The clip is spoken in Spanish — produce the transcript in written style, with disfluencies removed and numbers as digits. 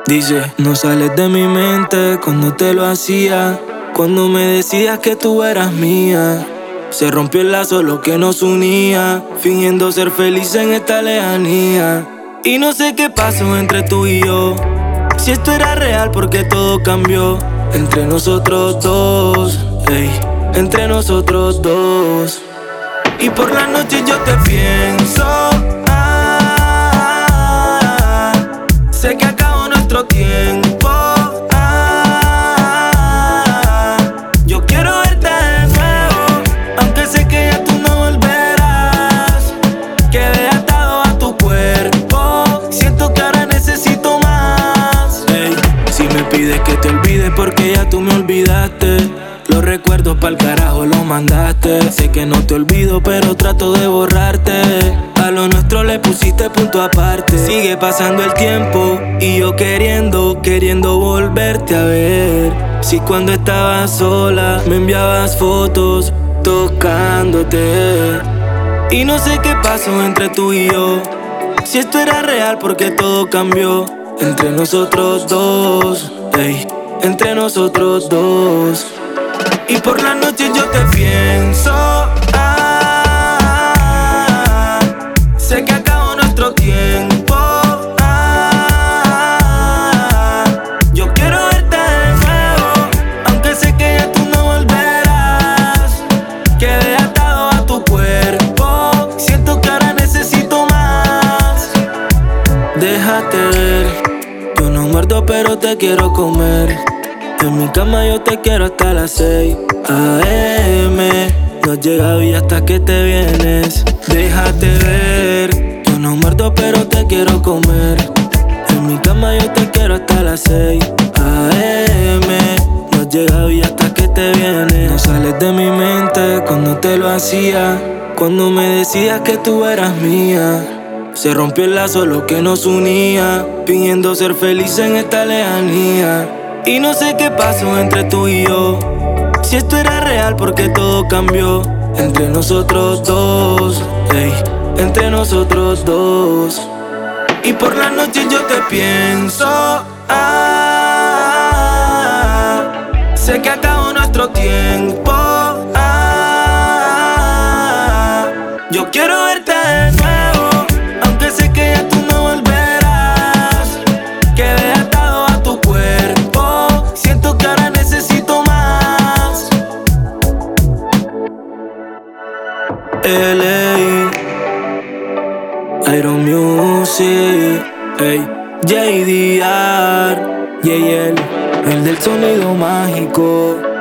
Dice, no sales de mi mente cuando te lo hacía, cuando me decías que tú eras mía. Se rompió el lazo, lo que nos unía, fingiendo ser feliz en esta lejanía. Y no sé qué pasó entre tú y yo, si esto era real porque todo cambió entre nosotros dos, ey, entre nosotros dos. Y por la noche yo te pienso, sé que acabó nuestro tiempo, yo quiero verte de nuevo, aunque sé que ya tú no volverás. Quedé atado a tu cuerpo, siento que ahora necesito más. Ey, si me pides que te olvide porque ya tú me olvidaste, los recuerdos pa'l carajo los mandaste. Sé que no te olvido pero trato de borrarte, a lo nuestro le pusiste punto aparte. Sigue pasando el tiempo y yo queriendo volverte a ver. Si cuando estabas sola me enviabas fotos tocándote. Y no sé qué pasó entre tú y yo, si esto era real porque todo cambió entre nosotros dos, ey, entre nosotros dos. Y por la noche yo te pienso, sé que acabó nuestro tiempo, yo quiero verte de nuevo, aunque sé que ya tú no volverás. Quedé atado a tu cuerpo, siento que ahora necesito más. Déjate ver, yo no muerdo pero te quiero comer. En mi cama yo te quiero hasta las 6 AM. No has llegado y hasta que te vienes. Déjate ver, yo no muerdo pero te quiero comer. En mi cama yo te quiero hasta las 6 AM. No has llegado y hasta que te vienes. No sales de mi mente cuando te lo hacía, cuando me decías que tú eras mía. Se rompió el lazo, lo que nos unía, fingiendo ser feliz en esta lejanía. Y no sé qué pasó entre tú y yo, si esto era real porque todo cambió entre nosotros dos, ey, entre nosotros dos. Y por la noche yo te pienso, sé que acabó nuestro tiempo, yo quiero verte de nuevo, aunque sé que ya tú no volverás. Quedé atado a tu cuerpo, siento que ahora necesito más. LA, Iron Music, ey, JDR, yeah, el del sonido mágico.